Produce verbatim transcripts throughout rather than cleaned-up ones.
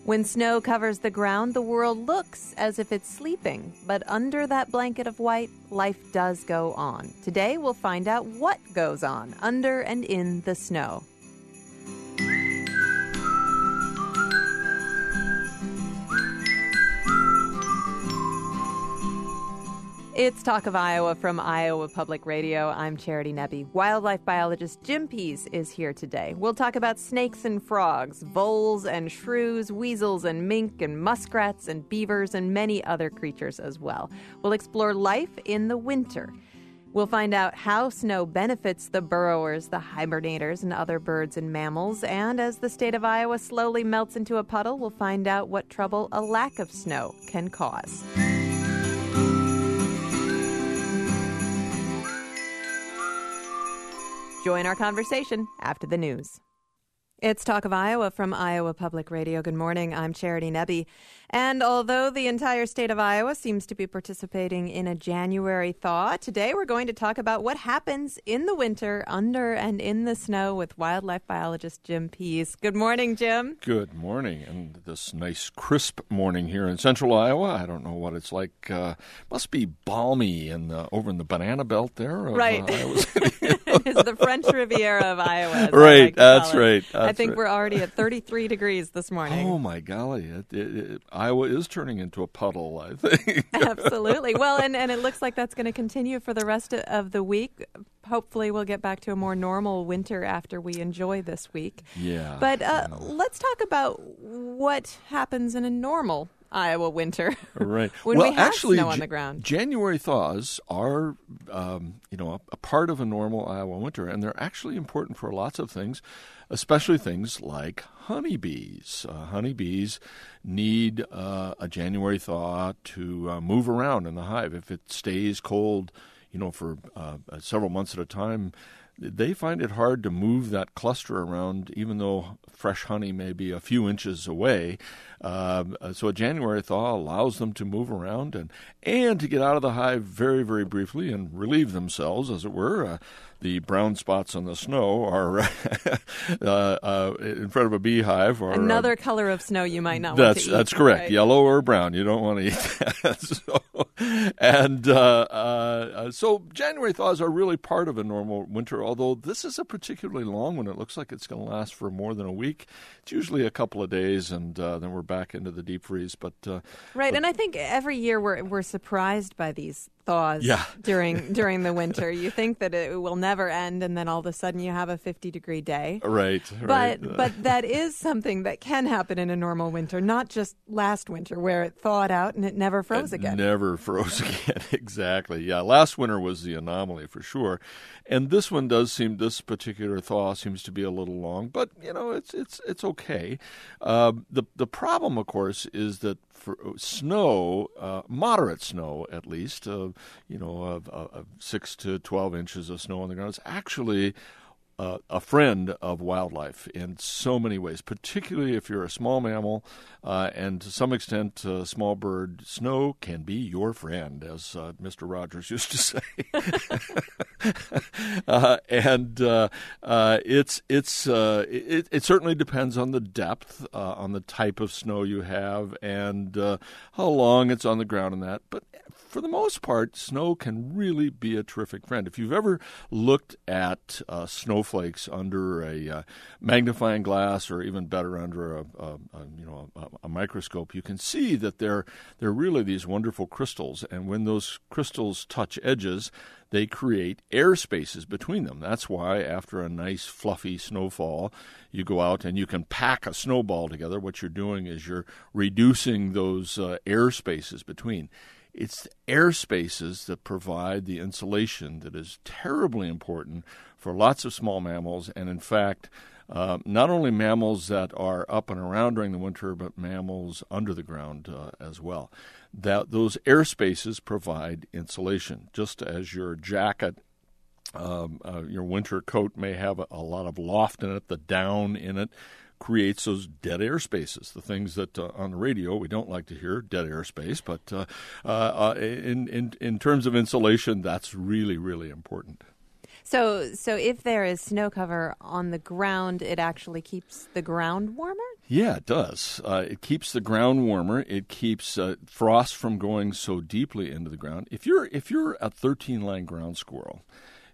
When snow covers the ground, the world looks as if it's sleeping. But under that blanket of white, life does go on. Today, we'll find out what goes on under and in the snow. It's Talk of Iowa from Iowa Public Radio. I'm Charity Nebbe. Wildlife biologist Jim Pease is here today. We'll talk about snakes and frogs, voles and shrews, weasels and mink and muskrats and beavers and many other creatures as well. We'll explore life in the winter. We'll find out how snow benefits the burrowers, the hibernators, and other birds and mammals. And as the state of Iowa slowly melts into a puddle, we'll find out what trouble a lack of snow can cause. Join our conversation after the news. It's Talk of Iowa from Iowa Public Radio. Good morning. I'm Charity Nebbe. And although the entire state of Iowa seems to be participating in a January thaw, today we're going to talk about what happens in the winter under and in the snow with wildlife biologist Jim Pease. Good morning, Jim. Good morning. And this nice crisp morning here in central Iowa. I don't know what it's like. Uh, must be balmy in the, over in the banana belt there. Of, right. Uh, Iowa City. It's the French Riviera of Iowa. Right. Like that's right. That's I think right. we're already at thirty-three degrees this morning. Oh, my golly. It, it, it, Iowa is turning into a puddle, I think. Absolutely. Well, and, and it looks like that's going to continue for the rest of the week. Hopefully we'll get back to a more normal winter after we enjoy this week. Yeah. But uh, yeah. let's talk about what happens in a normal Iowa winter. Right. when well, we have actually, snow on J- the ground. January thaws are, um, you know, a, a part of a normal Iowa winter, and they're actually important for lots of things, especially things like honeybees. Uh, honeybees need uh, a January thaw to uh, move around in the hive. If it stays cold, you know, for uh, several months at a time, they find it hard to move that cluster around, even though fresh honey may be a few inches away. Uh, so a January thaw allows them to move around and, and to get out of the hive very, very briefly and relieve themselves, as it were. Uh, the brown spots on the snow are uh, uh, in front of a beehive. Or, Another uh, color of snow you might not that's, want to eat. That's correct. Right? Yellow or brown. You don't want to eat that. so, and uh, uh, so January thaws are really part of a normal winter, although this is a particularly long one. It looks like it's going to last for more than a week. It's usually a couple of days, and uh, then we're back into the deep freeze. But uh, Right, but, and I think every year we're we're surprised by these thaws yeah. during during the winter. You think that it will never end, and then all of a sudden you have a fifty-degree day. Right, But right. but that is something that can happen in a normal winter, not just last winter where it thawed out and it never froze it again. Never froze again, exactly. Yeah, last winter was the anomaly for sure. And this one does seem, this particular thaw seems to be a little long, but, you know, it's it's it's okay. Uh, the, the problem, of course, is that for snow, uh, moderate snow at least, uh, you know, of, of six to twelve inches of snow on the ground, is actually Uh, a friend of wildlife in so many ways, particularly if you're a small mammal uh, and to some extent a small bird. Snow can be your friend, as uh, Mister Rogers used to say. uh, and uh, uh, it's it's uh, it, it certainly depends on the depth, uh, on the type of snow you have, and uh, how long it's on the ground and that. But for the most part, snow can really be a terrific friend. If you've ever looked at uh, snowflakes under a uh, magnifying glass, or even better under a, a, a you know a, a microscope, you can see that they're they're really these wonderful crystals. And when those crystals touch edges, they create air spaces between them. That's why after a nice fluffy snowfall, you go out and you can pack a snowball together. What you're doing is you're reducing those uh, air spaces between. It's the air spaces that provide the insulation that is terribly important for lots of small mammals, and in fact, uh, not only mammals that are up and around during the winter, but mammals under the ground uh, as well. That those air spaces provide insulation, just as your jacket, um, uh, your winter coat may have a, a lot of loft in it, the down in it creates those dead air spaces, the things that uh, on the radio we don't like to hear, dead air space. But uh, uh, in, in, in terms of insulation, that's really, really important. So, so if there is snow cover on the ground, it actually keeps the ground warmer? Yeah, it does. Uh, it keeps the ground warmer. It keeps uh, frost from going so deeply into the ground. If you're if you're a thirteen-line ground squirrel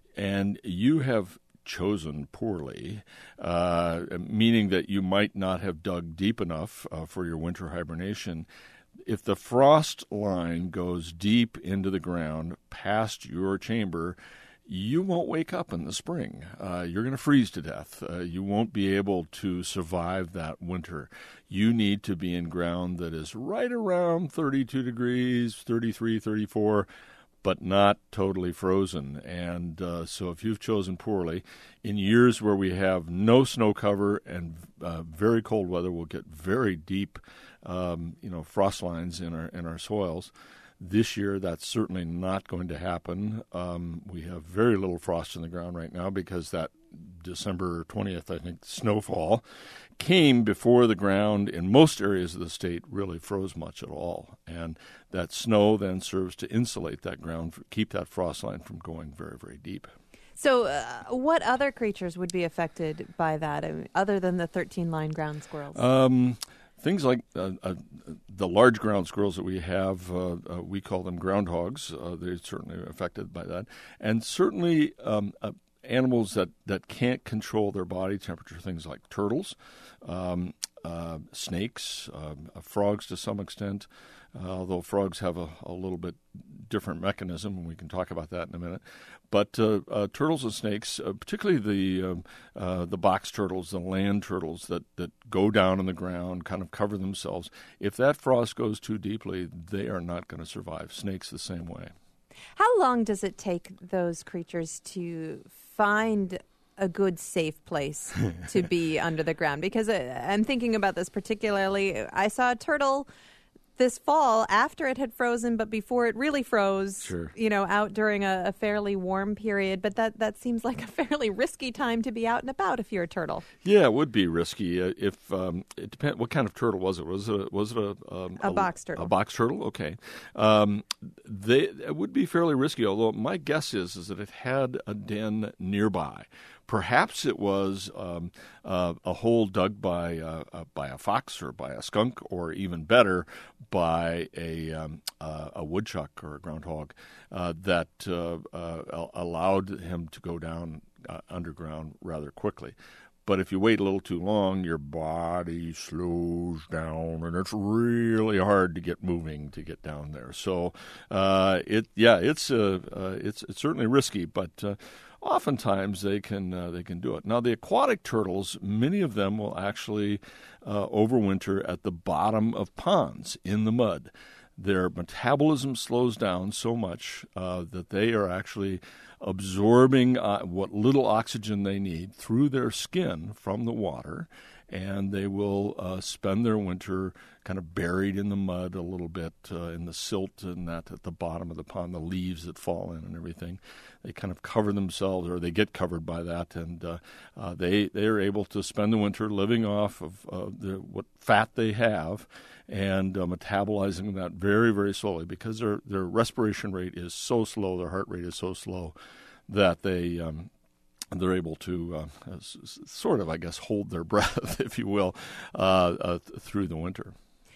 and you have chosen poorly, uh, meaning that you might not have dug deep enough uh, for your winter hibernation, if the frost line goes deep into the ground past your chamber, you won't wake up in the spring. Uh, you're going to freeze to death. Uh, you won't be able to survive that winter. You need to be in ground that is right around thirty-two degrees, thirty-three, thirty-four, but not totally frozen. And uh, so if you've chosen poorly, in years where we have no snow cover and uh, very cold weather, we'll get very deep um, you know, frost lines in our in our soils. This year, that's certainly not going to happen. Um, we have very little frost in the ground right now because that December twentieth, I think, snowfall came before the ground in most areas of the state really froze much at all. And that snow then serves to insulate that ground, keep that frost line from going very, very deep. So uh, what other creatures would be affected by that, I mean, other than the thirteen-line ground squirrels? Um Things like uh, uh, the large ground squirrels that we have, uh, uh, we call them groundhogs. Uh, they're certainly affected by that. And certainly um, uh, animals that, that can't control their body temperature, things like turtles, um, uh, snakes, uh, frogs to some extent, uh, although frogs have a, a little bit different mechanism, and we can talk about that in a minute. But uh, uh, turtles and snakes, uh, particularly the um, uh, the box turtles, the land turtles that, that go down in the ground, kind of cover themselves, if that frost goes too deeply, they are not going to survive. Snakes the same way. How long does it take those creatures to find a good, safe place to be under the ground? Because uh, I'm thinking about this particularly. I saw a turtle this fall after it had frozen, but before it really froze, sure. you know, out during a, a fairly warm period. But that, that seems like a fairly risky time to be out and about if you're a turtle. Yeah, it would be risky. Uh, if um, it depends, what kind of turtle was it? Was it a, was it a, um, a, a box turtle? A box turtle, okay. Um, they it would be fairly risky. Although my guess is is that it had a den nearby. Perhaps it was um, uh, a hole dug by uh, uh, by a fox or by a skunk, or even better, by a um, uh, a woodchuck or a groundhog uh, that uh, uh, allowed him to go down uh, underground rather quickly. But if you wait a little too long, your body slows down, and it's really hard to get moving to get down there. So, uh, it yeah, it's uh, uh, it's it's certainly risky, but uh, oftentimes they can uh, they can do it. Now, the aquatic turtles, many of them will actually uh, overwinter at the bottom of ponds in the mud. Their metabolism slows down so much uh, that they are actually absorbing uh, what little oxygen they need through their skin from the water, and they will uh, spend their winter kind of buried in the mud a little bit, uh, in the silt and that at the bottom of the pond, the leaves that fall in and everything. They kind of cover themselves, or they get covered by that, and uh, uh, they they are able to spend the winter living off of uh, the, what fat they have, and uh, metabolizing that very, very slowly, because their their respiration rate is so slow, their heart rate is so slow, that they um, they're able to uh, s- sort of, I guess, hold their breath, if you will, uh, uh, th- through the winter.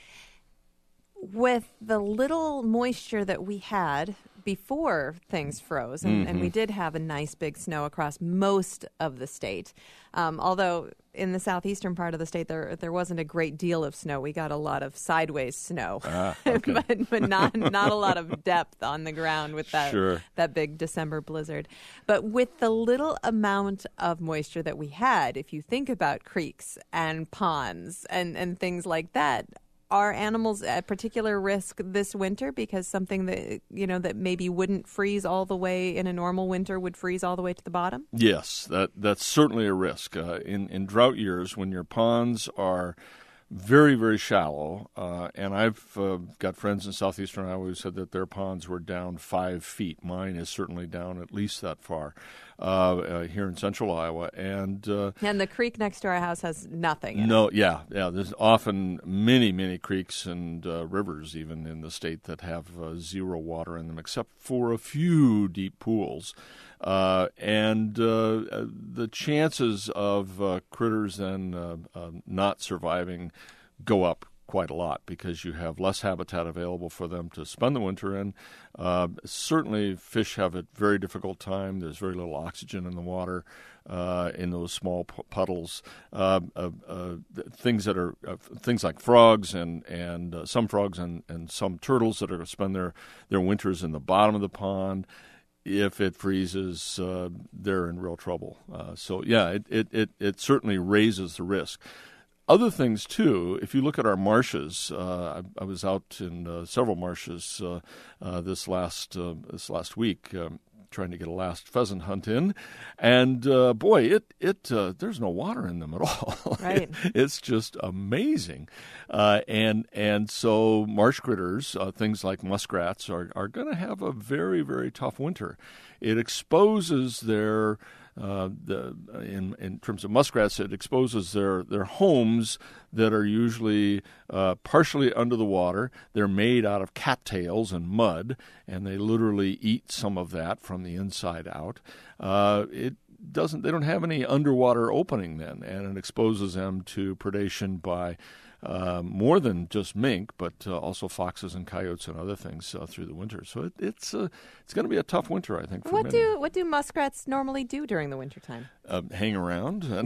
With the little moisture that we had before things froze, and, mm-hmm. and we did have a nice big snow across most of the state, um, although in the southeastern part of the state there there wasn't a great deal of snow. We got a lot of sideways snow, ah, okay. but, but not not a lot of depth on the ground with that sure. that big December blizzard. But with the little amount of moisture that we had, if you think about creeks and ponds and, and things like that, are animals at particular risk this winter because something that, you know, that maybe wouldn't freeze all the way in a normal winter would freeze all the way to the bottom? Yes, that that's certainly a risk. Uh, in, in drought years, when your ponds are very, very shallow, uh, and I've uh, got friends in southeastern Iowa who said that their ponds were down five feet. Mine is certainly down at least that far. uh, uh, here in central Iowa. And uh, and the creek next to our house has nothing in no, it. yeah, yeah. There's often many, many creeks and uh, rivers even in the state that have uh, zero water in them, except for a few deep pools. Uh, and uh, uh, the chances of uh, critters then uh, uh, not surviving go up quite a lot because you have less habitat available for them to spend the winter in. Uh, certainly, fish have a very difficult time. There's very little oxygen in the water uh, in those small p- puddles. Uh, uh, uh, things that are uh, things like frogs and and uh, some frogs and, and some turtles that are going to spend their their winters in the bottom of the pond. If it freezes, uh, they're in real trouble. Uh, so, yeah, it, it, it, it certainly raises the risk. Other things, too, if you look at our marshes, uh, I, I was out in uh, several marshes uh, uh, this last uh, this last week um, trying to get a last pheasant hunt in, and uh, boy, it it uh, there's no water in them at all. Right. it, it's just amazing, uh, and and so marsh critters, uh, things like muskrats, are are going to have a very very tough winter. It exposes their Uh, the in in terms of muskrats, it exposes their, their homes that are usually uh, partially under the water. They're made out of cattails and mud, and they literally eat some of that from the inside out. Uh, it doesn't. They don't have any underwater opening then, and it exposes them to predation by Uh, more than just mink, but uh, also foxes and coyotes and other things uh, through the winter. So it, it's uh, it's going to be a tough winter, I think. For What many. do what do muskrats normally do during the wintertime? Uh, hang around, and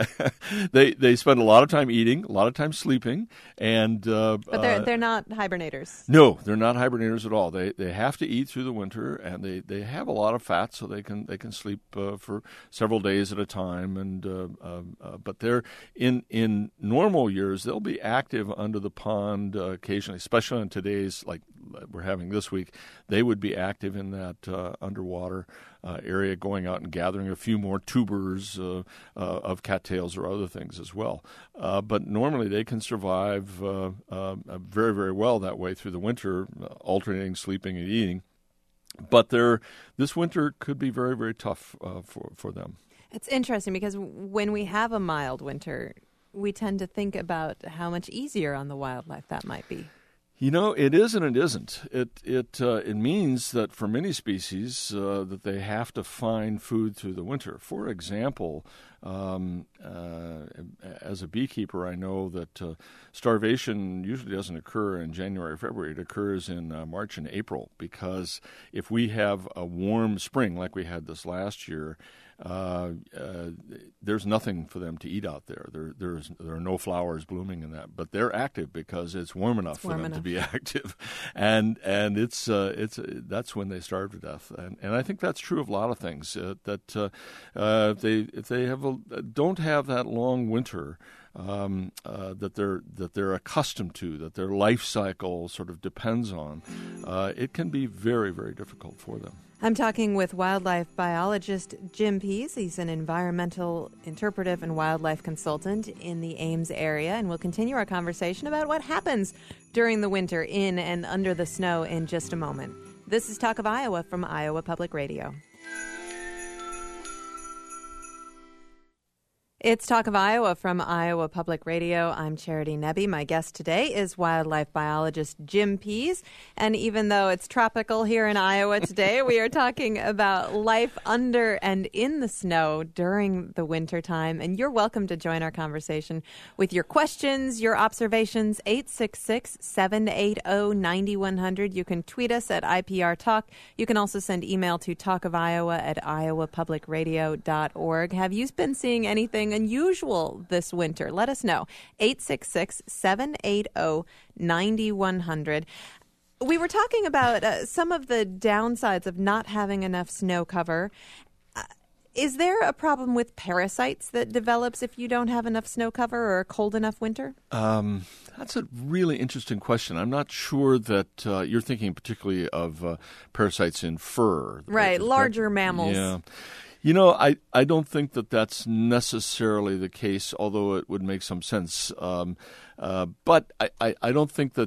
they they spend a lot of time eating, a lot of time sleeping, and uh, But they're uh, they're not hibernators. no, they're not hibernators at all. They they have to eat through the winter, and they, they have a lot of fat, so they can they can sleep uh, for several days at a time. And uh, uh, uh, but they're in in normal years they'll be active under the pond uh, occasionally, especially in today's like we're having this week. They would be active in that uh, underwater uh, area, going out and gathering a few more tubers uh, uh, of cattails or other things as well. Uh, but normally they can survive uh, uh, very, very well that way through the winter, uh, alternating sleeping and eating. But they're, this winter could be very, very tough uh, for, for them. It's interesting because when we have a mild winter, we tend to think about how much easier on the wildlife that might be. You know, it is and it isn't. It it uh, it means that for many species uh, that they have to find food through the winter. For example, um, uh, as a beekeeper, I know that uh, starvation usually doesn't occur in January or February. It occurs in uh, March and April, because if we have a warm spring like we had this last year, Uh, uh, there's nothing for them to eat out there. There, there's, there are no flowers blooming in that, but they're active because it's warm enough it's for warm them enough. to be active, and and it's uh, it's uh, that's when they starve to death. And and I think that's true of a lot of things. Uh, that uh, uh, if they if they have a, don't have that long winter. Um, uh, that they're that they're accustomed to, that their life cycle sort of depends on, uh, it can be very, very difficult for them. I'm talking with wildlife biologist Jim Pease. He's an environmental interpretive and wildlife consultant in the Ames area, and we'll continue our conversation about what happens during the winter in and under the snow in just a moment. This is Talk of Iowa from Iowa Public Radio. It's Talk of Iowa from Iowa Public Radio. I'm Charity Nebbe. My guest today is wildlife biologist Jim Pease. And even though it's tropical here in Iowa today, we are talking about life under and in the snow during the wintertime. And you're welcome to join our conversation with your questions, your observations, eight six six, seven eight zero, nine one zero zero. You can tweet us at I P R Talk. You can also send email to talkofiowa at iowa public radio dot org. Have you been seeing anything unusual this winter? Let us know. eight six six, seven eight zero, nine one zero zero. We were talking about uh, some of the downsides of not having enough snow cover. Uh, is there a problem with parasites that develops if you don't have enough snow cover or a cold enough winter? Um, that's a really interesting question. I'm not sure that uh, you're thinking particularly of uh, parasites in fur. Right, Like, larger mammals. Yeah. You know, I, I don't think that that's necessarily the case, although it would make some sense. Um, uh, but I, I, I don't think that it,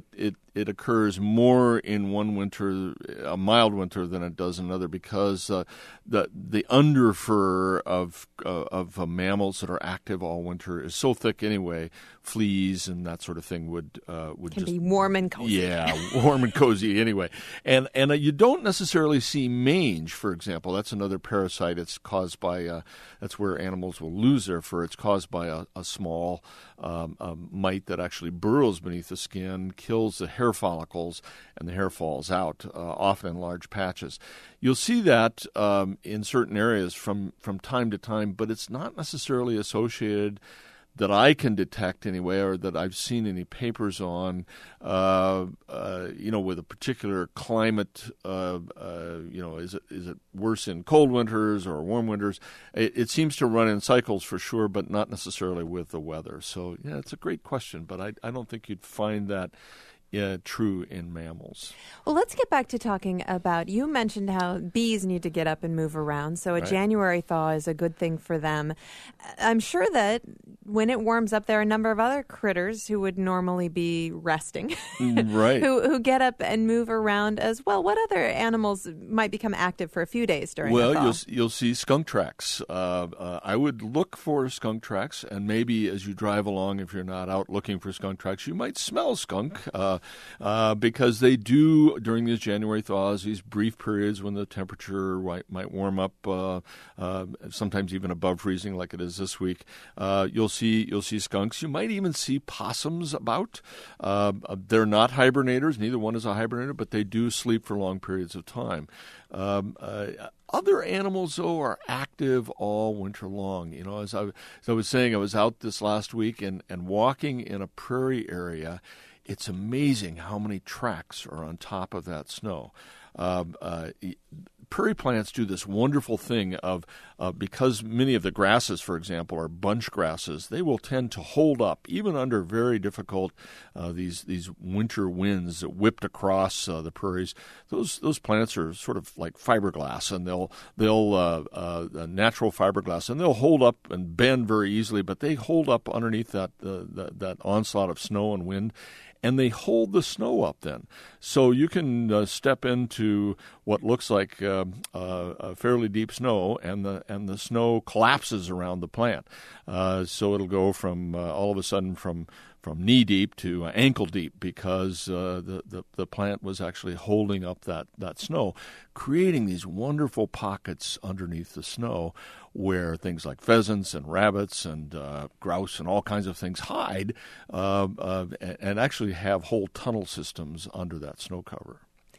it occurs more in one winter, a mild winter, than it does another, because uh, the the underfur of uh, of uh, mammals that are active all winter is so thick anyway. Fleas and that sort of thing would uh, would Can just be warm and cozy. Yeah, warm and cozy anyway. And and uh, you don't necessarily see mange, for example. That's another parasite. It's caused by uh, that's where animals will lose their fur. It's caused by a, a small um, a mite that actually burrows beneath the skin, kills the hair follicles, and the hair falls out, uh, often in large patches. You'll see that um, in certain areas from, from time to time, but it's not necessarily associated that I can detect anyway, or that I've seen any papers on, uh, uh, you know, with a particular climate. Uh, uh, you know, is it is it worse in cold winters or warm winters? It, it seems to run in cycles for sure, but not necessarily with the weather. So, yeah, it's a great question, but I, I don't think you'd find that Yeah, true in mammals. Well, let's get back to talking about, you mentioned how bees need to get up and move around, so a Right. January thaw is a good thing for them. I'm sure that when it warms up, there are a number of other critters who would normally be resting, Right. who who get up and move around as well. What other animals might become active for a few days during Well, the thaw? you'll you'll see skunk tracks. Uh, uh, I would look for skunk tracks, and maybe as you drive along, if you're not out looking for skunk tracks, you might smell skunk, uh, uh, because they do during these January thaws, these brief periods when the temperature might, might warm up, uh, uh, sometimes even above freezing, like it is this week. Uh, you'll see you'll see skunks. You might even see possums about. Uh, they're not hibernators. Neither one is a hibernator, but they do sleep for long periods of time. Um, uh, other animals, though, are active all winter long. You know, as I, as I was saying, I was out this last week and, and walking in a prairie area. It's amazing how many tracks are on top of that snow. Um, uh, prairie plants do this wonderful thing of, uh, because many of the grasses, for example, are bunch grasses, they will tend to hold up, even under very difficult, uh, these these winter winds that whipped across uh, the prairies. Those those plants are sort of like fiberglass, and they'll, they'll uh, uh, natural fiberglass, and they'll hold up and bend very easily, but they hold up underneath that, uh, that, that onslaught of snow and wind. And they hold the snow up then. So you can uh, step into what looks like uh, uh, a fairly deep snow, and the and the snow collapses around the plant. Uh, so it'll go from uh, all of a sudden from from knee deep to uh, ankle deep, because uh, the, the the plant was actually holding up that, that snow, creating these wonderful pockets underneath the snow where things like pheasants and rabbits and uh, grouse and all kinds of things hide, uh, uh, and actually have whole tunnel systems under that snow cover.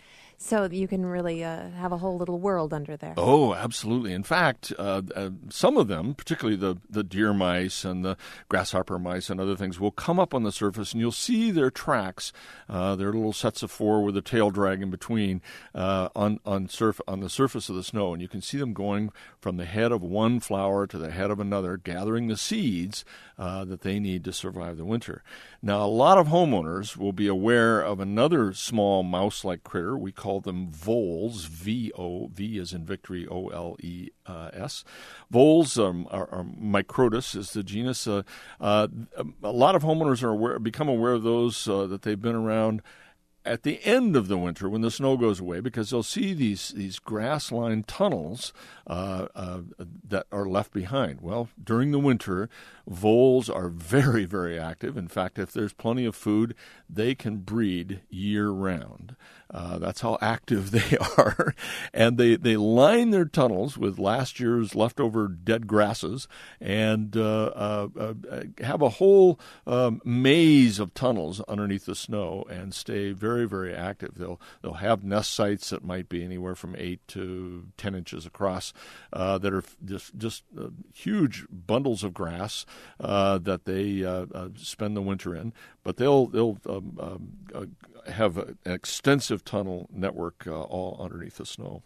So you can really uh, have a whole little world under there. Oh, absolutely. In fact, uh, uh, some of them, particularly the, the deer mice and the grasshopper mice and other things, will come up on the surface, and you'll see their tracks, uh, their little sets of four with a tail drag in between, uh, on on, surf, on the surface of the snow. And you can see them going from the head of one flower to the head of another, gathering the seeds uh, that they need to survive the winter. Now, a lot of homeowners will be aware of another small mouse-like critter. We call them voles, V O, V as in victory, O L E S. Voles um, are, are Microtus is the genus. Uh, uh, a lot of homeowners are aware, become aware of those, uh, that they've been around at the end of the winter when the snow goes away, because they'll see these these grass-lined tunnels uh, uh, that are left behind. Well, during the winter, voles are very, very active. In fact, if there's plenty of food, they can breed year-round. Uh, that's how active they are. And they, they line their tunnels with last year's leftover dead grasses, and uh, uh, uh, have a whole um, maze of tunnels underneath the snow, and stay very, very active. They'll they'll have nest sites that might be anywhere from eight to ten inches across, uh, that are just just uh, huge bundles of grass uh, that they uh, uh, spend the winter in. But they'll they'll um, um, uh, have an extensive tunnel network uh, all underneath the snow.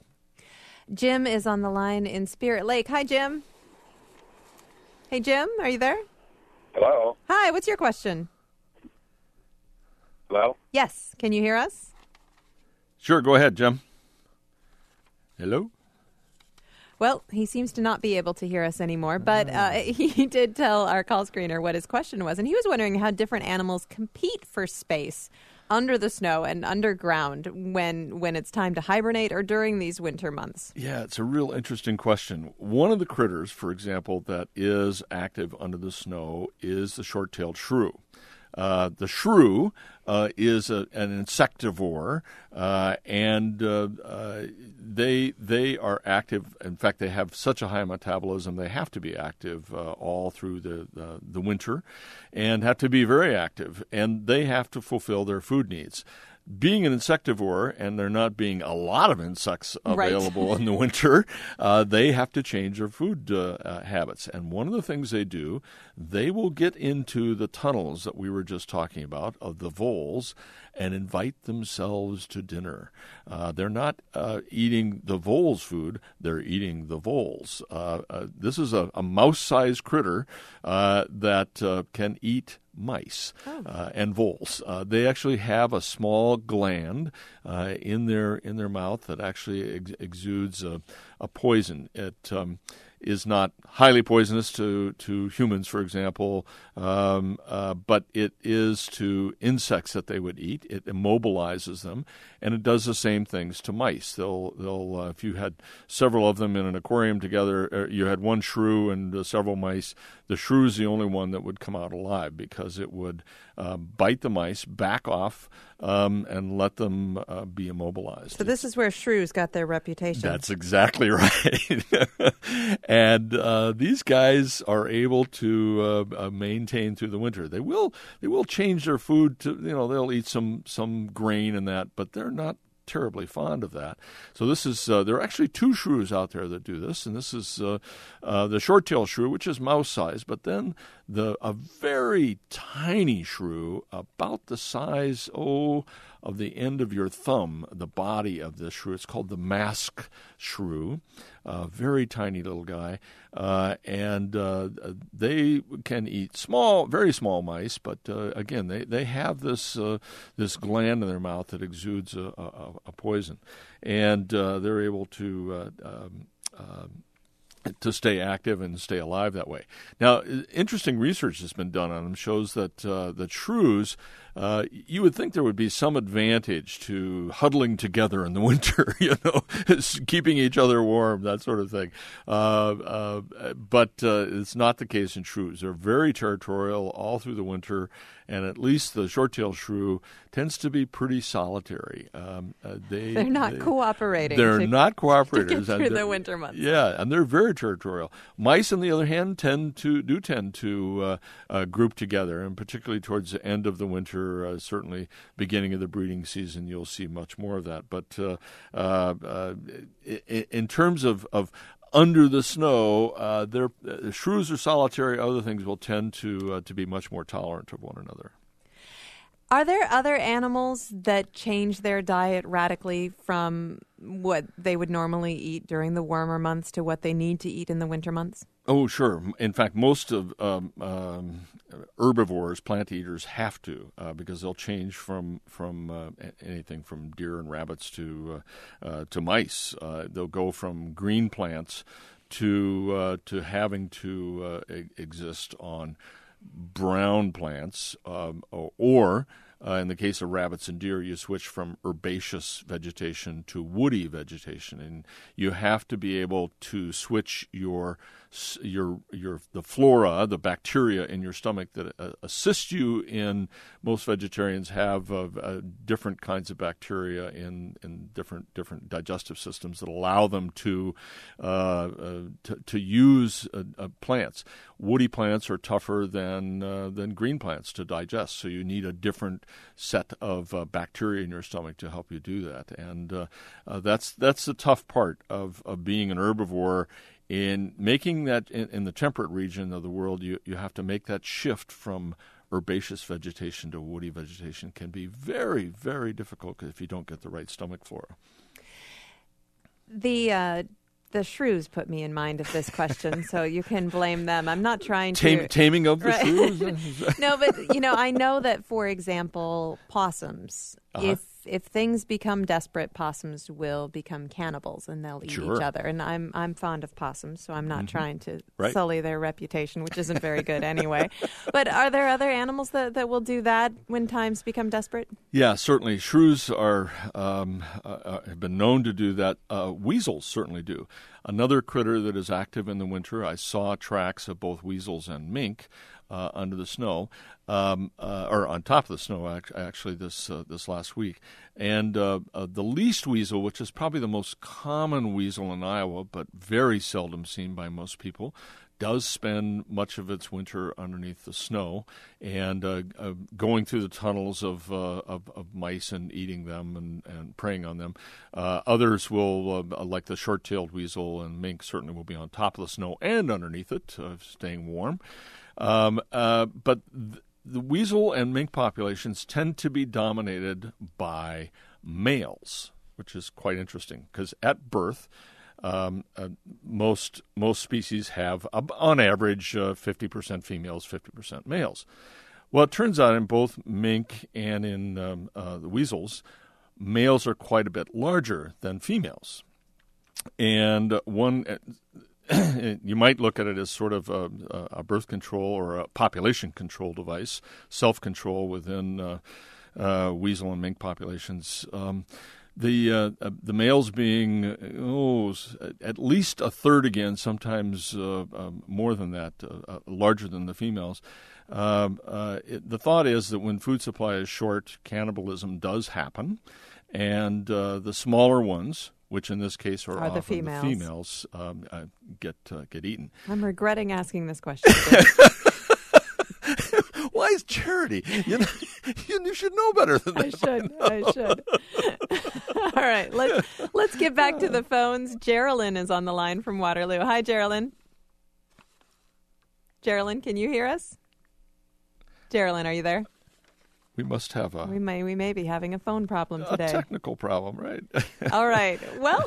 Jim is on the line in Spirit Lake. Hi, Jim. Hey, Jim, are you there? Hello? Hi, what's your question? Hello? Yes, can you hear us? Sure, go ahead, Jim. Hello? Well, he seems to not be able to hear us anymore, but uh, he did tell our call screener what his question was, and he was wondering how different animals compete for space under the snow and underground when when it's time to hibernate or during these winter months? Yeah, it's a real interesting question. One of the critters, for example, that is active under the snow is the short-tailed shrew. Uh, the shrew uh, is a, an insectivore, uh, and uh, uh, they they are active. In fact, they have such a high metabolism; they have to be active uh, all through the, the the winter, and have to be very active. And they have to fulfill their food needs. Being an insectivore, and there not being a lot of insects available right. in the winter, uh, they have to change their food uh, uh, habits. And one of the things they do, they will get into the tunnels that we were just talking about of the voles and invite themselves to dinner. Uh, they're not uh, eating the voles' food, they're eating the voles. Uh, uh, this is a, a mouse-sized critter uh, that uh, can eat mice oh. uh, and voles. Uh, they actually have a small gland uh, in their in their mouth that actually ex- exudes a, a poison. It um, is not highly poisonous to, to humans, for example, um, uh, but it is to insects that they would eat. It immobilizes them, and it does the same things to mice. They'll they'll uh, if you had several of them in an aquarium together, uh, you had one shrew and uh, several mice. The shrew's the only one that would come out alive because it would uh, bite the mice, back off, um, and let them uh, be immobilized. So this is where shrews got their reputation. That's exactly right. And uh, these guys are able to uh, uh, maintain through the winter. They will they will change their food to, you know, they'll eat some some grain and that, but they're not terribly fond of that. So this is uh, there are actually two shrews out there that do this, and this is uh, uh, the short-tailed shrew, which is mouse-sized, but then the a very tiny shrew, about the size oh of the end of your thumb, the body of this shrew. It's called the mask shrew. Uh, very tiny little guy, uh, and uh, they can eat small, very small mice. But uh, again, they, they have this uh, this gland in their mouth that exudes a, a, a poison, and uh, they're able to uh, um, uh, to stay active and stay alive that way. Now, interesting research that's been done on them shows that uh, that shrews, uh, you would think there would be some advantage to huddling together in the winter, you know, keeping each other warm, that sort of thing. Uh, uh, but uh, it's not the case in shrews. They're very territorial all through the winter, and at least the short-tailed shrew tends to be pretty solitary. Um, uh, they, they're not they, cooperating. They're to, not cooperators. to get through the winter months. Yeah, and they're very territorial. Mice, on the other hand, tend to do tend to uh, uh, group together, and particularly towards the end of the winter, uh, certainly beginning of the breeding season, you'll see much more of that. But uh, uh, uh, in terms of, of under the snow, uh, their uh, shrews are solitary. Other things will tend to uh, to be much more tolerant of one another. Are there other animals that change their diet radically from what they would normally eat during the warmer months to what they need to eat in the winter months? Oh, sure. In fact, most of um, um, herbivores, plant eaters, have to uh, because they'll change from from uh, anything from deer and rabbits to uh, uh, to mice. Uh, they'll go from green plants to uh, to having to uh, e- exist on brown plants, um, or, or uh, in the case of rabbits and deer, you switch from herbaceous vegetation to woody vegetation, and you have to be able to switch your your your the flora, the bacteria in your stomach that uh, assist you in. Most vegetarians have uh, uh, different kinds of bacteria in, in different different digestive systems that allow them to uh, uh, to, to use uh, uh, plants. Woody plants are tougher than uh, than green plants to digest, so you need a different set of uh, bacteria in your stomach to help you do that. And uh, uh, that's that's the tough part of, of being an herbivore. In making that in, in the temperate region of the world, you, you have to make that shift from herbaceous vegetation to woody vegetation. Can be very, very difficult if you don't get the right stomach flora. The uh, the shrews put me in mind of this question, so you can blame them. I'm not trying to... Tame, taming of the right. shrews? No, but, you know, I know that, for example, possums, uh-huh. if if things become desperate, possums will become cannibals and they'll eat Sure. each other. And I'm I'm fond of possums, so I'm not Mm-hmm. trying to Right. sully their reputation, which isn't very good anyway. But are there other animals that, that will do that when times become desperate? Yeah, certainly. Shrews are um, uh, uh, have been known to do that. Uh, weasels certainly do. Another critter that is active in the winter, I saw tracks of both weasels and mink uh, under the snow, um, uh, or on top of the snow, actually, this uh, this last week. And uh, uh, the least weasel, which is probably the most common weasel in Iowa, but very seldom seen by most people, does spend much of its winter underneath the snow and uh, uh, going through the tunnels of, uh, of of mice and eating them and, and preying on them. Uh, others will, uh, like the short-tailed weasel and mink, certainly will be on top of the snow and underneath it, uh, staying warm. Um, uh, but th- the weasel and mink populations tend to be dominated by males, which is quite interesting because at birth, Um, uh, most most species have, uh, on average, uh, fifty percent females, fifty percent males. Well, it turns out in both mink and in um, uh, the weasels, males are quite a bit larger than females. And one, you might look at it as sort of a, a birth control or a population control device, self-control within uh, uh, weasel and mink populations. Um, The uh, uh, the males being oh at least a third again, sometimes uh, uh, more than that, uh, uh, larger than the females. Um, uh, it, the thought is that when food supply is short, cannibalism does happen, and uh, the smaller ones, which in this case are, Are the often females. the females, um, uh, get uh, get eaten. I'm regretting asking this question. Why is Charity? You, know, you should know better than that. I should. I should. All right. Let's let's get back to the phones. Geraldine is on the line from Waterloo. Hi, Geraldine. Geraldine, can you hear us? Geraldine, are you there? We must have a, We may we may be having a phone problem today. a technical problem, right? All right. Well,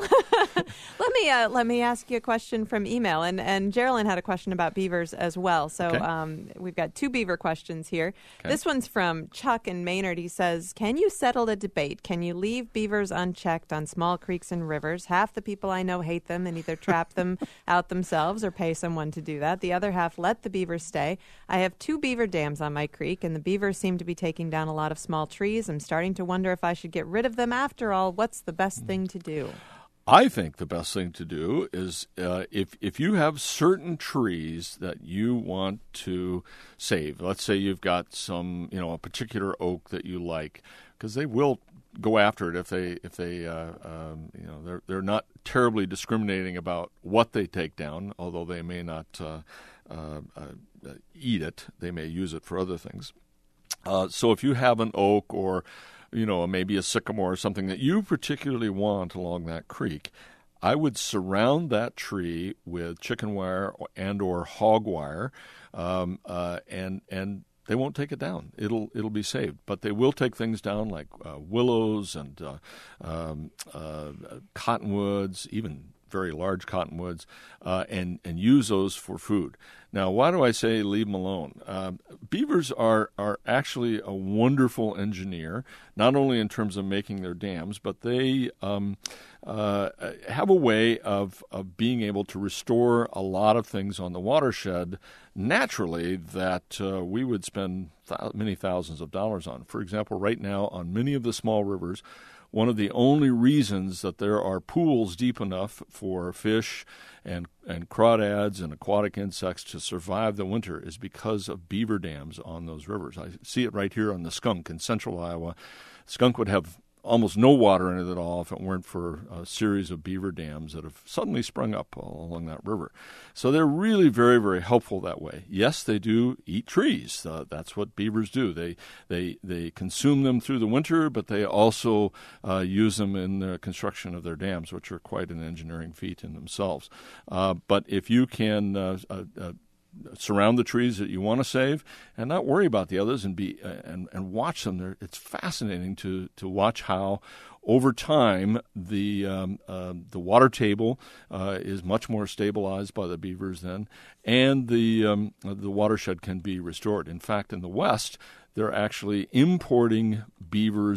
let me uh, let me ask you a question from email, and and Geraldine had a question about beavers as well. So Okay. um, we've got two beaver questions here. Okay. This one's from Chuck in Maynard. He says, "Can you settle a debate? Can you leave beavers unchecked on small creeks and rivers? Half the people I know hate them and either trap them out themselves or pay someone to do that. The other half let the beavers stay. I have two beaver dams on my creek, and the beavers seem to be taking down a lot of small trees. I'm starting to wonder if I should get rid of them. After all, what's the best thing to do?" I think the best thing to do is uh, if if you have certain trees that you want to save. Let's say you've got some, you know, a particular oak that you like, because they will go after it if they if they uh, um, you know they're they're not terribly discriminating about what they take down, although they may not uh, uh, uh, eat it. They may use it for other things. Uh, so if you have an oak or, you know, maybe a sycamore or something that you particularly want along that creek, I would surround that tree with chicken wire and or hog wire, um, uh, and and they won't take it down. It'll it'll be saved, but they will take things down like uh, willows and uh, um, uh, cottonwoods, even very large cottonwoods, uh, and and use those for food. Now, why do I say leave them alone? Uh, beavers are are actually a wonderful engineer, not only in terms of making their dams, but they um, uh, have a way of of being able to restore a lot of things on the watershed naturally that uh, we would spend th- many thousands of dollars on. For example, right now on many of the small rivers, one of the only reasons that there are pools deep enough for fish and, and crawdads and aquatic insects to survive the winter is because of beaver dams on those rivers. I see it right here on the Skunk in central Iowa. Skunk would have almost no water in it at all if it weren't for a series of beaver dams that have suddenly sprung up along that river. So they're really very, very helpful that way. Yes, they do eat trees. Uh, that's what beavers do. They they they consume them through the winter, but they also uh, use them in the construction of their dams, which are quite an engineering feat in themselves. Uh, but if you can uh, uh, uh, surround the trees that you want to save, and not worry about the others, and be uh, and and watch them. They're, it's fascinating to to watch how, over time, the um, uh, the water table uh, is much more stabilized by the beavers then, and the um, the watershed can be restored. In fact, in the West, they're actually importing beavers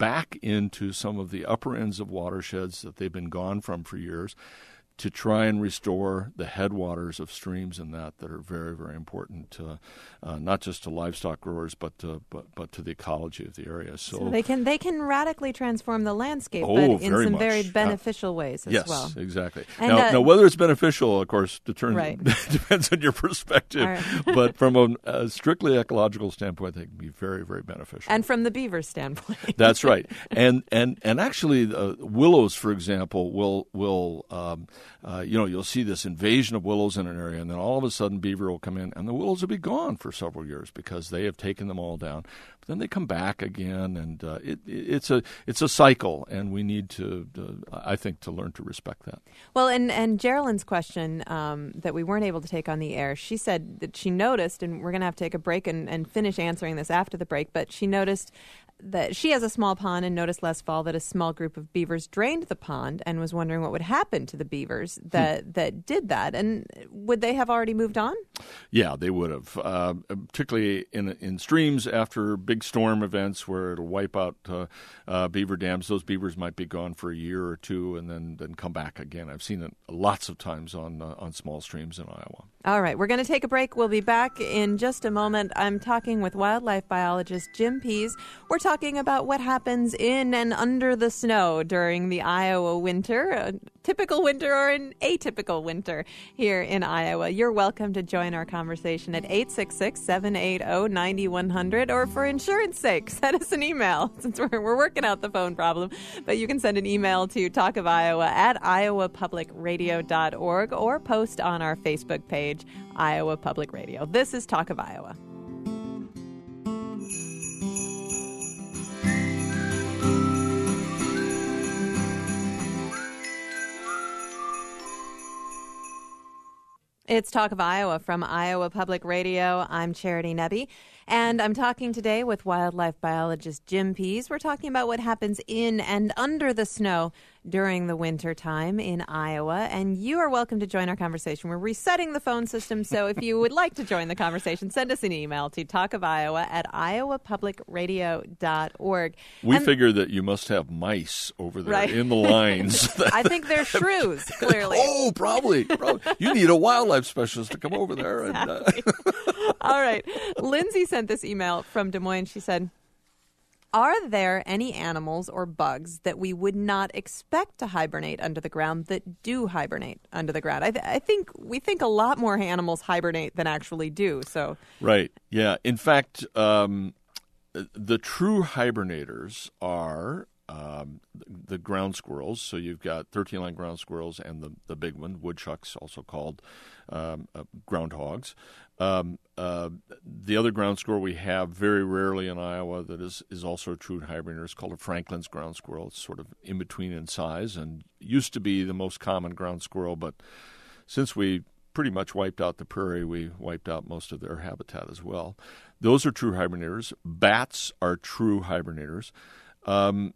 back into some of the upper ends of watersheds that they've been gone from for years, to try and restore the headwaters of streams and that that are very, very important to, uh, not just to livestock growers, but to, but but to the ecology of the area. So, so they can they can radically transform the landscape, oh, but in very some much. very beneficial uh, ways as yes, well. Yes, exactly. And, now, uh, now, whether it's beneficial, of course, determines, right. depends on your perspective. Right. But from a, a strictly ecological standpoint, they can be very, very beneficial. And from the beaver standpoint. That's right. And and and actually, uh, willows, for example, will will um, uh, you know you'll see this invasion of willows in an area, and then all of a sudden beaver will come in, and the willows will be gone for several years because they have taken them all down. But then they come back again, and uh, it, it, it's a it's a cycle, and we need to, to, I think, to learn to respect that. Well, and and Geraldine's question um, that we weren't able to take on the air, she said that she noticed, and we're going to have to take a break and, and finish answering this after the break, but she noticed that she has a small pond and noticed last fall that a small group of beavers drained the pond and was wondering what would happen to the beavers that, hmm. that did that. And would they have already moved on? Yeah, they would have, uh, particularly in in streams after big storm events where it'll wipe out uh, uh, beaver dams. Those beavers might be gone for a year or two and then, then come back again. I've seen it lots of times on uh, on small streams in Iowa. All right, we're going to take a break. We'll be back in just a moment. I'm talking with wildlife biologist Jim Pease. We're talking about what happens in and under the snow during the Iowa winter, a typical winter or an atypical winter here in Iowa. You're welcome to join our conversation at eight six six, seven eight zero, nine one zero zero, or for insurance sake, send us an email since we're, we're working out the phone problem. But you can send an email to talk of iowa at iowa public radio dot org or post on our Facebook page, Iowa Public Radio. This is Talk of Iowa. It's Talk of Iowa from Iowa Public Radio. I'm Charity Nebbe, and I'm talking today with wildlife biologist Jim Pease. We're talking about what happens in and under the snow during the winter time in Iowa, and you are welcome to join our conversation. We're resetting the phone system, so if you would like to join the conversation, send us an email to talkofiowa at iowa public radio dot org. We and, figure that you must have mice over there right. in the lines. I think they're shrews, clearly. Oh, probably, probably. You need a wildlife specialist to come over there. Exactly. And, uh... All right. Lindsay sent this email from Des Moines. She said, are there any animals or bugs that we would not expect to hibernate under the ground that do hibernate under the ground? I, th- I think we think a lot more animals hibernate than actually do. So right, yeah. In fact, um, the true hibernators are um, the ground squirrels. So you've got thirteen-line ground squirrels and the, the big one, woodchucks, also called um, uh, groundhogs. Um, uh, the other ground squirrel we have very rarely in Iowa that is, is also a true hibernator is called a Franklin's ground squirrel. It's sort of in between in size and used to be the most common ground squirrel, but since we pretty much wiped out the prairie, we wiped out most of their habitat as well. Those are true hibernators. Bats are true hibernators. Um,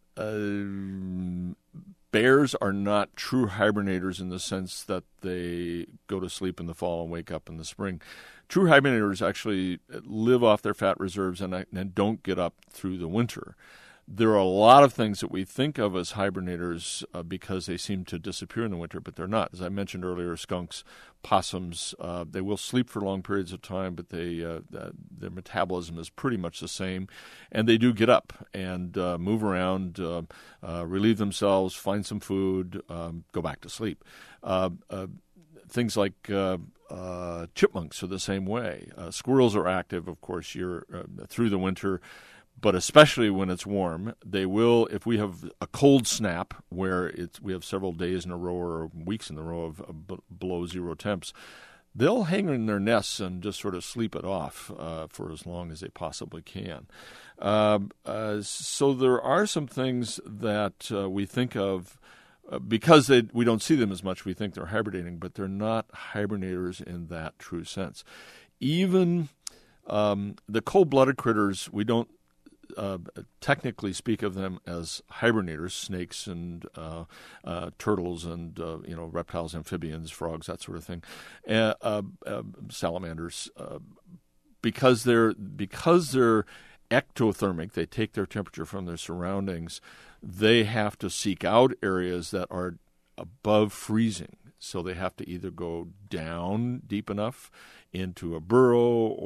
uh, Bears are not true hibernators in the sense that they go to sleep in the fall and wake up in the spring. True hibernators actually live off their fat reserves and, and don't get up through the winter. There are a lot of things that we think of as hibernators uh, because they seem to disappear in the winter, but they're not. As I mentioned earlier, skunks, possums, uh, they will sleep for long periods of time, but they uh, their metabolism is pretty much the same, and they do get up and uh, move around, uh, uh, relieve themselves, find some food, um, go back to sleep. Uh, uh, things like uh, uh, chipmunks are the same way. Uh, squirrels are active, of course, year uh, through the winter. But especially when it's warm, they will, if we have a cold snap where it's, we have several days in a row or weeks in a row of, of b- below zero temps, they'll hang in their nests and just sort of sleep it off uh, for as long as they possibly can. Uh, uh, so there are some things that uh, we think of uh, because they, we don't see them as much, we think they're hibernating, but they're not hibernators in that true sense. Even um, the cold-blooded critters, we don't Uh, technically speak of them as hibernators, snakes and uh, uh, turtles and uh, you know reptiles, amphibians, frogs, that sort of thing, uh, uh, uh, salamanders, uh, because they're because they're ectothermic, they take their temperature from their surroundings, they have to seek out areas that are above freezing. So they have to either go down deep enough into a burrow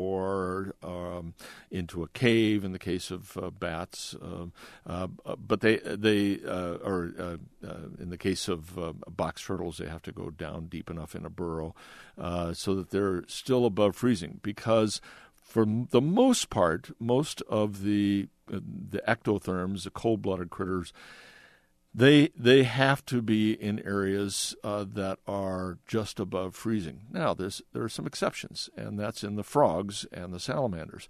or um, into a cave in the case of uh, bats. Um, uh, but they, they uh, or uh, uh, in the case of uh, box turtles, they have to go down deep enough in a burrow uh, so that they're still above freezing. Because for the most part, most of the uh, the ectotherms, the cold-blooded critters, They they have to be in areas uh, that are just above freezing. Now, there's there are some exceptions, and that's in the frogs and the salamanders.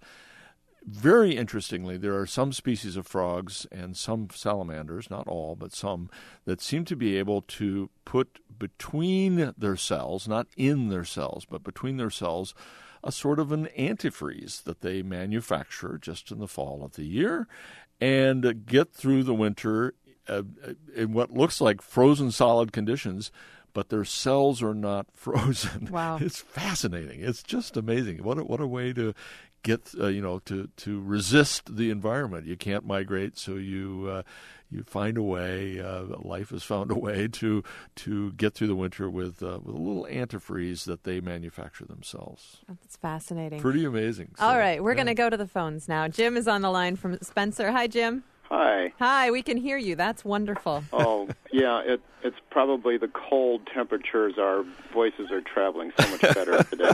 Very interestingly, there are some species of frogs and some salamanders, not all, but some, that seem to be able to put between their cells, not in their cells, but between their cells, a sort of an antifreeze that they manufacture just in the fall of the year and uh, get through the winter Uh, in what looks like frozen solid conditions, but their cells are not frozen. Wow. It's fascinating. It's just amazing. What a, what a way to get, uh, you know, to, to resist the environment. You can't migrate, so you uh, you find a way, uh, life has found a way to to get through the winter with, uh, with a little antifreeze that they manufacture themselves. That's fascinating. Pretty amazing. So, All right, we're yeah. going to go to the phones now. Jim is on the line from Spencer. Hi, Jim. Hi. Hi, we can hear you. That's wonderful. Oh, yeah, it, it's probably the cold temperatures. Our voices are traveling so much better today.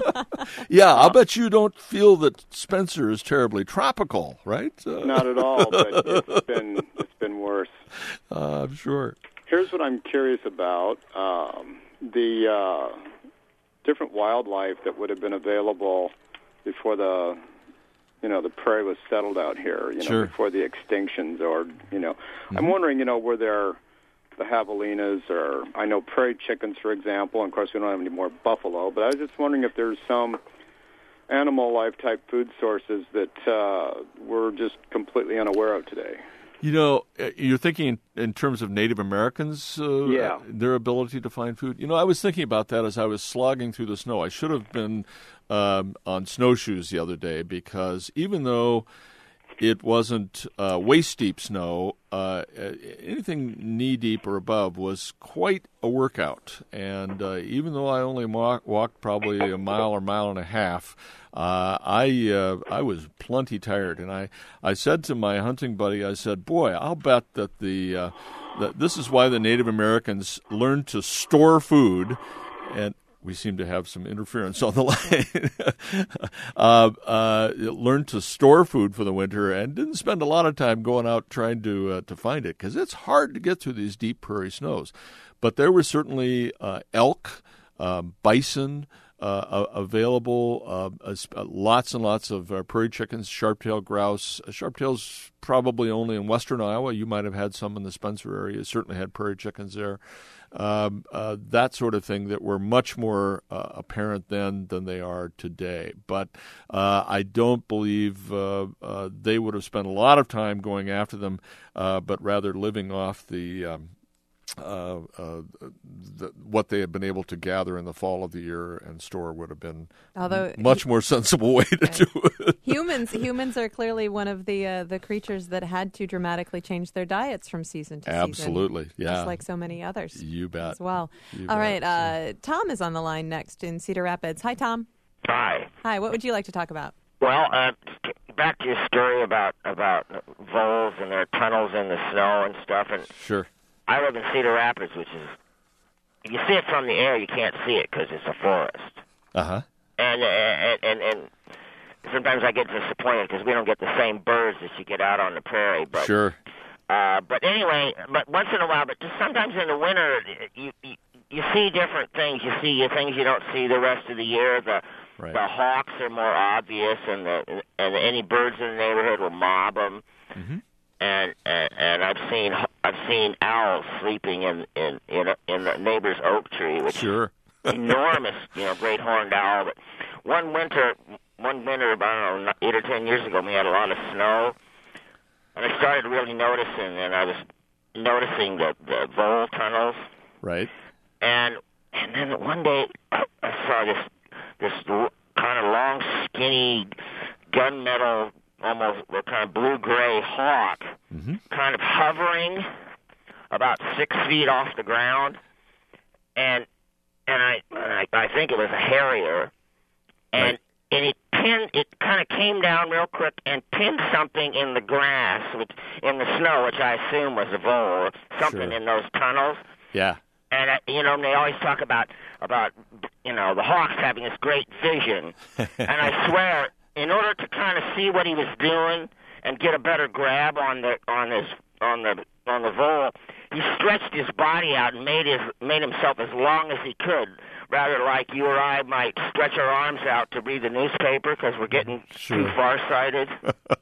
Yeah, I'll bet you don't feel that Spencer is terribly tropical, right? Uh, Not at all, but it's been it's been worse. Uh, I'm sure. Here's what I'm curious about. Um, the uh, different wildlife that would have been available before the you know, the prairie was settled out here, you know, sure. before the extinctions or, you know. Mm-hmm. I'm wondering, you know, were there the javelinas or, I know prairie chickens, for example, and of course we don't have any more buffalo, but I was just wondering if there's some animal life type food sources that uh, we're just completely unaware of today. You know, you're thinking in, in terms of Native Americans, uh, yeah. their ability to find food. You know, I was thinking about that as I was slogging through the snow. I should have been um, on snowshoes the other day because even though it wasn't uh, waist-deep snow, uh, anything knee-deep or above was quite a workout. And uh, even though I only walk, walked probably a mile or mile and a half, Uh, I uh, I was plenty tired, and I, I said to my hunting buddy, I said, "Boy, I'll bet that the uh, that this is why the Native Americans learned to store food," and we seem to have some interference on the line. uh, uh, learned to store food for the winter and didn't spend a lot of time going out trying to uh, to find it because it's hard to get through these deep prairie snows. But there were certainly uh, elk, um, bison. Uh, available, uh, uh, lots and lots of uh, prairie chickens, sharp-tailed grouse. Uh, sharp-tails probably only in western Iowa. You might have had some in the Spencer area. Certainly had prairie chickens there. Um, uh, that sort of thing that were much more uh, apparent then than they are today. But uh, I don't believe uh, uh, they would have spent a lot of time going after them, uh, but rather living off the um, Uh, uh, the, what they had been able to gather in the fall of the year and store would have been Although much more sensible way to right. do it. Humans humans are clearly one of the uh, the creatures that had to dramatically change their diets from season to Absolutely, season. Absolutely, yeah. Just like so many others. You bet. As well. You All bet. right, uh, Tom is on the line next in Cedar Rapids. Hi, Tom. Hi. Hi, what would you like to talk about? Well, uh, back to your story about, about voles and their tunnels in the snow and stuff. And Sure. I live in Cedar Rapids, which is, if you see it from the air, you can't see it because it's a forest. Uh-huh. And, and, and, and sometimes I get disappointed because we don't get the same birds that you get out on the prairie. But, Sure. Uh, but anyway, but once in a while, but just sometimes in the winter, you, you, you see different things. You see things you don't see the rest of the year. The Right. the hawks are more obvious, and the and any birds in the neighborhood will mob them. Mm-hmm. And, and and I've seen I've seen owls sleeping in in in, a, in the neighbor's oak tree, which Sure. is enormous, you know, great horned owl. But one winter, one winter about I don't know, eight or ten years ago, we had a lot of snow, and I started really noticing, and I was noticing the the vole tunnels. Right. And and then one day I, I saw this this kind of long, skinny gunmetal almost a kind of blue-gray hawk, mm-hmm. kind of hovering about six feet off the ground, and and I and I, I think it was a harrier, and right. and it pinned it kind of came down real quick and pinned something in the grass, which in the snow, which I assume was a vole, something Sure. in those tunnels. Yeah. And, uh, you know, they always talk about, about, you know, the hawks having this great vision. And I swear, in order to kind of see what he was doing and get a better grab on the on his on the on the vole, he stretched his body out and made his made himself as long as he could, rather like you or I might stretch our arms out to read the newspaper because we're getting Sure. too far-sighted.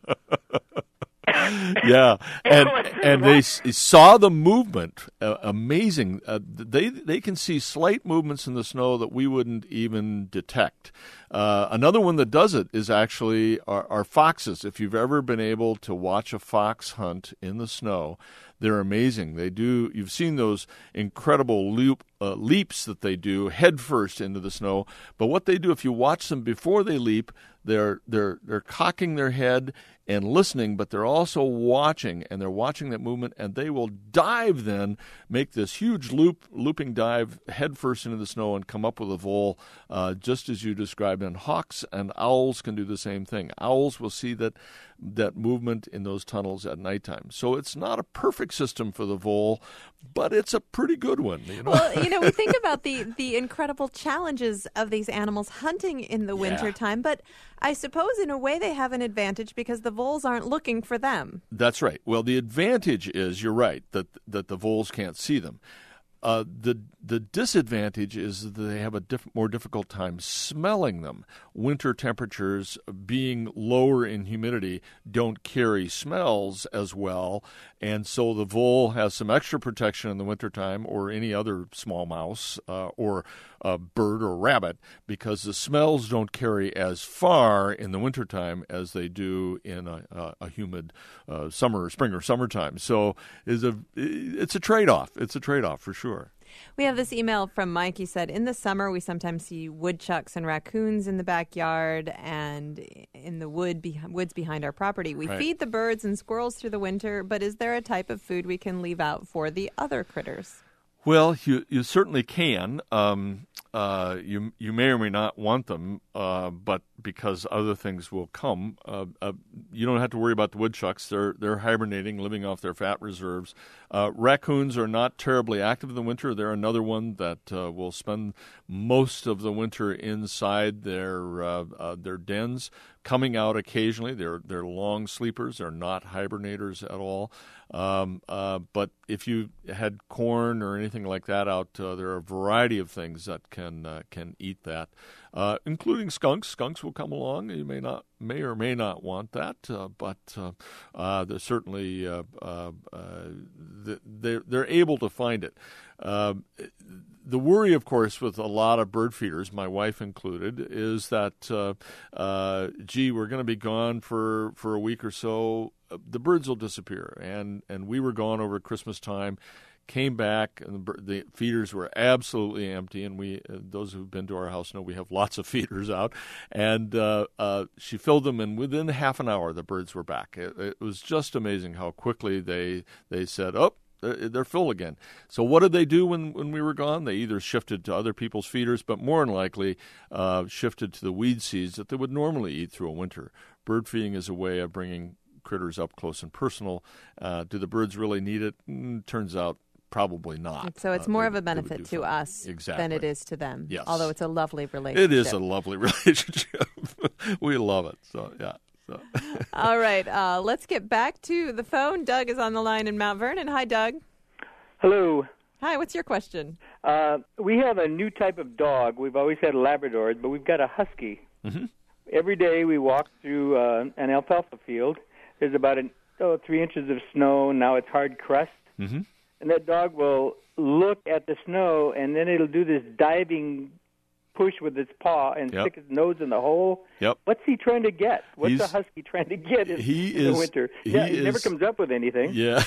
Yeah, and and they s- saw the movement. Uh, amazing. Uh, they they can see slight movements in the snow that we wouldn't even detect. Uh, another one that does it is actually our, our foxes. If you've ever been able to watch a fox hunt in the snow, they're amazing. They do. You've seen those incredible loop, uh, leaps that they do headfirst into the snow. But what they do, if you watch them before they leap, they're they're they're cocking their head and listening, but they're also watching, and they're watching that movement, and they will dive then, make this huge loop, looping dive headfirst into the snow and come up with a vole, uh, just as you described. And hawks and owls can do the same thing. Owls will see that that movement in those tunnels at nighttime. So it's not a perfect system for the vole, but it's a pretty good one. You know? Well, you know, we think about the, the incredible challenges of these animals hunting in the Yeah. wintertime, but I suppose in a way they have an advantage because the voles aren't looking for them. That's right. Well, the advantage is, you're right, that that the voles can't see them. Uh, the the disadvantage is that they have a diff- more difficult time smelling them. Winter temperatures, being lower in humidity, don't carry smells as well, and so the vole has some extra protection in the wintertime, or any other small mouse uh, or uh, bird or rabbit, because the smells don't carry as far in the wintertime as they do in a, a, a humid uh, summer, spring or summertime. So it's a, it's a trade-off. It's a trade-off for sure. We have this email from Mike. He said, in the summer, we sometimes see woodchucks and raccoons in the backyard and in the wood be- woods behind our property. We Right. feed the birds and squirrels through the winter, but is there a type of food we can leave out for the other critters? Well, you you certainly can. Um, uh, you you may or may not want them, uh, but because other things will come, uh, uh, you don't have to worry about the woodchucks. They're they're hibernating, living off their fat reserves. Uh, raccoons are not terribly active in the winter. They're another one that uh, will spend most of the winter inside their uh, uh, their dens, coming out occasionally. They're they're long sleepers. They're not hibernators at all. Um, uh, but if you had corn or anything like that out, uh, there are a variety of things that can uh, can eat that, uh, including skunks. Skunks will come along. You may not, may or may not want that, uh, but uh, uh, they're certainly uh, uh, uh, they're they're able to find it. Uh, The worry, of course, with a lot of bird feeders, my wife included, is that, uh, uh, gee, we're going to be gone for, for a week or so. The birds will disappear. And, and we were gone over Christmas time, came back, and the, the feeders were absolutely empty. And we, uh, those who've been to our house know we have lots of feeders out. And uh, uh, she filled them, and within half an hour, the birds were back. It, it was just amazing how quickly they they said, oh, they're full again. So what did they do when, when we were gone? They either shifted to other people's feeders, but more than likely uh, shifted to the weed seeds that they would normally eat through a winter. Bird feeding is a way of bringing critters up close and personal. Uh, do the birds really need it? Mm, turns out probably not. So it's Uh, more they- of a they would benefit do to fine. us Exactly. than it is to them. Yes. Although it's a lovely relationship. It is a lovely relationship. We love it. So, yeah. So. All right. Uh, let's get back to the phone. Doug is on the line in Mount Vernon. Hi, Doug. Hello. Hi, what's your question? Uh, we have a new type of dog. We've always had Labradors, but we've got a Husky. Mm-hmm. Every day we walk through uh, an alfalfa field. There's about an, oh, three inches of snow. Now it's hard crust. Mm-hmm. And that dog will look at the snow, and then it'll do this diving push with its paw and Yep. stick his nose in the hole. Yep. What's he trying to get? What's He's- a Husky trying to get in, he in the is- winter? he yeah, he never is- comes up with anything. Yeah,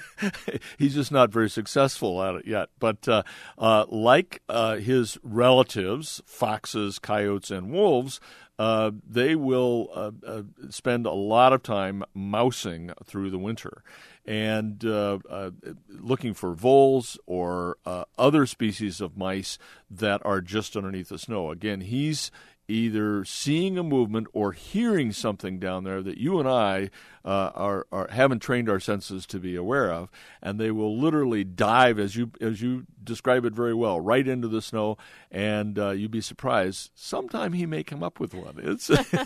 he's just not very successful at it yet. But uh, uh, like uh, his relatives, foxes, coyotes, and wolves, uh, they will uh, uh, spend a lot of time mousing through the winter and uh, uh, looking for voles or uh, other species of mice that are just underneath the snow. Again, he's either seeing a movement or hearing something down there that you and I uh, are, are haven't trained our senses to be aware of, and they will literally dive, as you as you describe it very well, right into the snow, and uh, you'd be surprised. Sometime he may come up with one. It's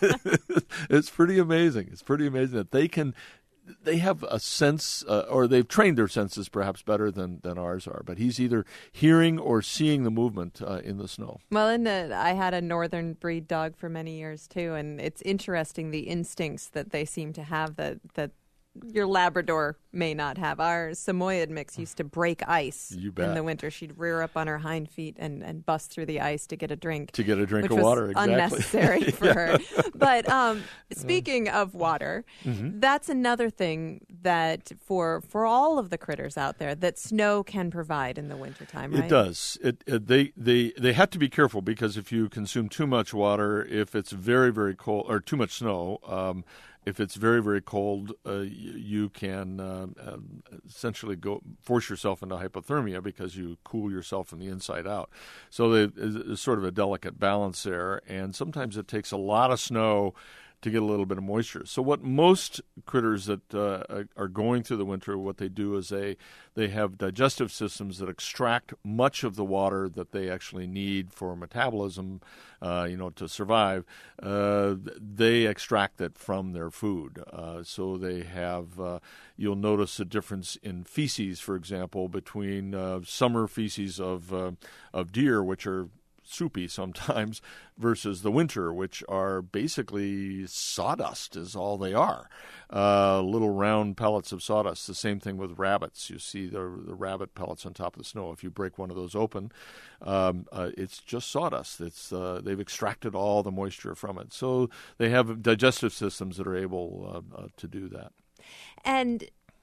it's pretty amazing. It's pretty amazing that they can. They have a sense, uh, or they've trained their senses perhaps better than, than ours are. But he's either hearing or seeing the movement uh, in the snow. Well, and uh, I had a northern breed dog for many years, too, and it's interesting the instincts that they seem to have that, that your Labrador may not have. Our Samoyed mix used to break ice You bet. in the winter. She'd rear up on her hind feet and, and bust through the ice to get a drink. To get a drink which of was water, exactly. unnecessary for her. But um, speaking of water, mm-hmm. that's another thing that for for all of the critters out there that snow can provide in the wintertime, right? It does. It, it they they they have to be careful because if you consume too much water, if it's very very cold or too much snow. Um, If it's very, very cold, uh, you can uh, um, essentially go force yourself into hypothermia because you cool yourself from the inside out. So there's sort of a delicate balance there, and sometimes it takes a lot of snow to get a little bit of moisture. So what most critters that uh, are going through the winter, what they do is they they have digestive systems that extract much of the water that they actually need for metabolism, uh, you know, to survive. Uh, they extract it from their food. Uh, so they have, uh, you'll notice a difference in feces, for example, between uh, summer feces of uh, of deer, which are soupy sometimes, versus the winter, which are basically sawdust is all they are. Uh, little round pellets of sawdust. The same thing with rabbits. You see the, the rabbit pellets on top of the snow. If you break one of those open, um, uh, it's just sawdust. It's uh, they've extracted all the moisture from it. So they have digestive systems that are able uh, uh, to do that. And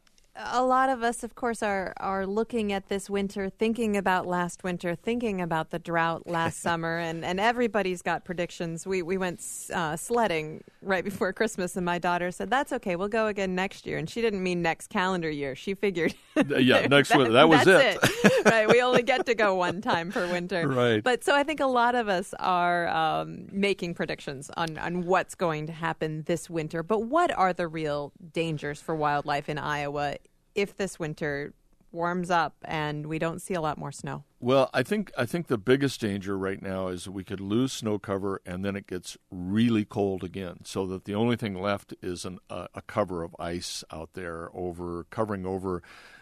a lot of us, of course, are, are looking at this winter, thinking about last winter, thinking about the drought last summer, and, and everybody's got predictions. We we went uh, sledding right before Christmas, and my daughter said, that's okay, we'll go again next year. And she didn't mean next calendar year. She figured. yeah, next that, winter. That was that's it. it. Right, we only get to go one time per winter. Right. But so I think a lot of us are um, making predictions on, on what's going to happen this winter. But what are the real dangers for wildlife in Iowa if this winter warms up and we don't see a lot more snow? Well, I think I think the biggest danger right now is that we could lose snow cover and then it gets really cold again, so that the only thing left is an, uh, a cover of ice out there over covering over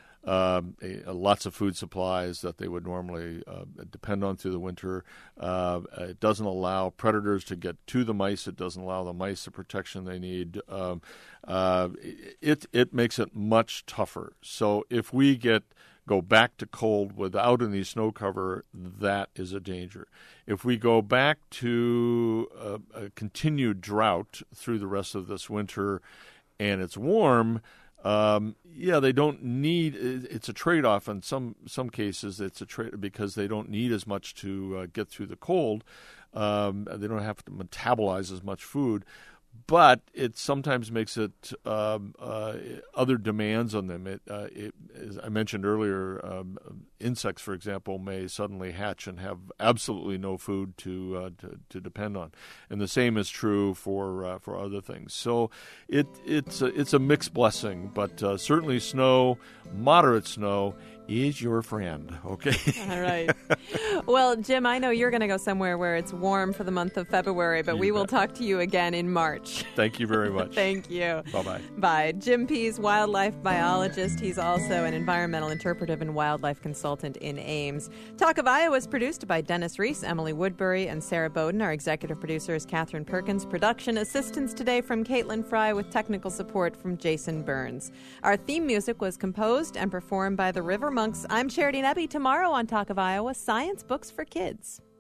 um, a, a, lots of food supplies that they would normally uh, depend on through the winter. Uh, it doesn't allow predators to get to the mice. It doesn't allow the mice the protection they need. Um, uh, it it makes it much tougher. So if we get go back to cold without any snow cover, that is a danger. If we go back to a, a continued drought through the rest of this winter and it's warm, Um, yeah, they don't need. It's a trade-off in some some cases. It's a trade because they don't need as much to uh, get through the cold. Um, they don't have to metabolize as much food, but it sometimes makes it um, uh, other demands on them. It, uh, it, as I mentioned earlier, um, insects, for example, may suddenly hatch and have absolutely no food to uh, to, to depend on, and the same is true for uh, for other things. So it it's a, it's a mixed blessing, but uh, certainly snow, moderate snow, is your friend. Okay. All right. Well, Jim, I know you're going to go somewhere where it's warm for the month of February, but You we bet. will talk to you again in March. Thank you very much. Thank you. Bye-bye. Bye. Jim Pease, wildlife biologist. He's also an environmental interpretive and wildlife consultant in Ames. Talk of Iowa is produced by Dennis Reese, Emily Woodbury, and Sarah Bowden. Our executive producer is Catherine Perkins. Production assistance today from Caitlin Fry with technical support from Jason Burns. Our theme music was composed and performed by the River Monks. I'm Charity Nebbe. Tomorrow on Talk of Iowa, science books for kids.